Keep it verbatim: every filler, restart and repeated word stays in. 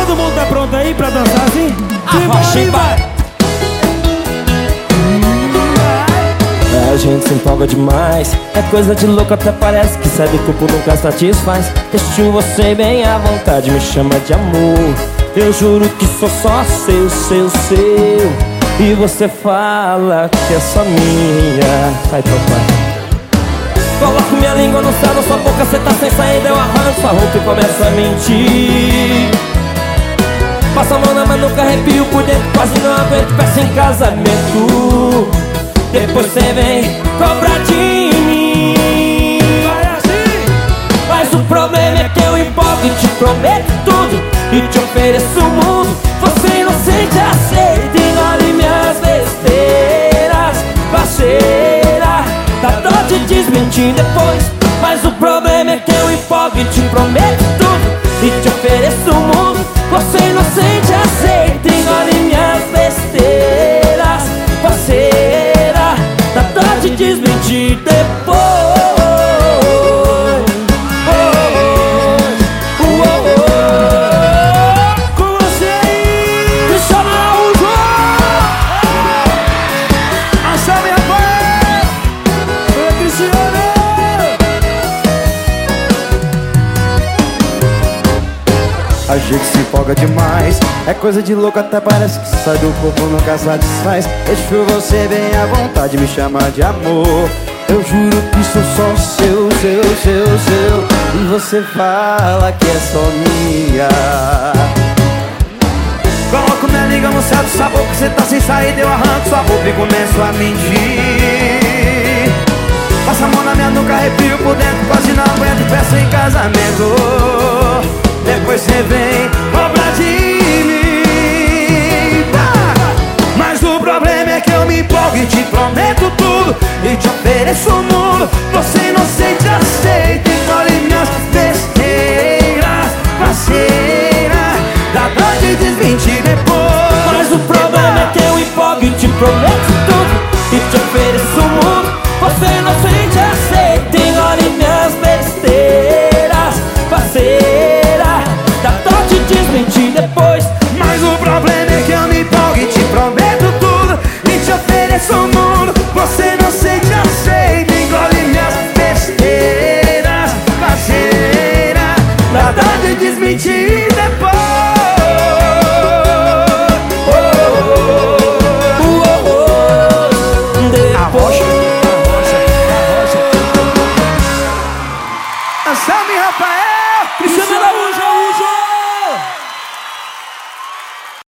Todo mundo tá pronto aí pra dançar assim? Arrocha e vai. A gente se empolga demais, é coisa de louco, até parece que sai do corpo, nunca satisfaz. Deixo você bem à vontade, me chama de amor. Eu juro que sou só seu, seu, seu. E você fala que é só minha. Vai, papai. Coloco minha língua no céu da sua boca, cê tá sem saída, eu arranco sua roupa e começo a mentir. Passa a mão na manuca, arrepio por dentro, quase não aguento, peço em casamento. Depois cê vem cobrar de mim. Vai assim! Mas o problema é que eu empolgo e te prometo tudo e te ofereço o mundo. Você inocente aceita, engole minhas besteiras. Parceira, dá dó de desmentir depois. Mas o problema é que eu empolgo e te prometo tudo e te ofereço o mundo. Você inocente aceita, engole minhas besteiras. Parceira, dá dó de desmentir depois. A gente se empolga demais, é coisa de louco, até parece que sai do corpo, nunca satisfaz. Deixo você bem à vontade, me chama de amor. Eu juro que sou só seu, seu, seu, seu. E você fala que é só minha. Coloco minha língua no céu do sabor, que cê tá sem saída, eu arranco sua roupa e começo a mentir. Passa a mão na minha nuca, arrepio por dentro, quase não aguento e peço em casamento. Depois cê vem cobrar de mim. Mas o problema é que eu me empolgo e te prometo tudo e te ofereço o mundo. Você inocente aceita, engole minhas besteiras. Parceira, dá dó de desmentir depois. Mas o problema é que eu empolgo e te prometo tudo e te ofereço o mundo. Você inocente aceita, engole minhas besteiras. Parceira, dá dó de desmentir depois. Mas o problema é que eu me empolgo e te prometo tudo e te ofereço o mundo. Você não sente, aceita, engole minhas besteiras. Parceira, dá dó de desmentir depois. Oh, oh, oh, oh. Depois. Anselmo e Rafael, Cristiano.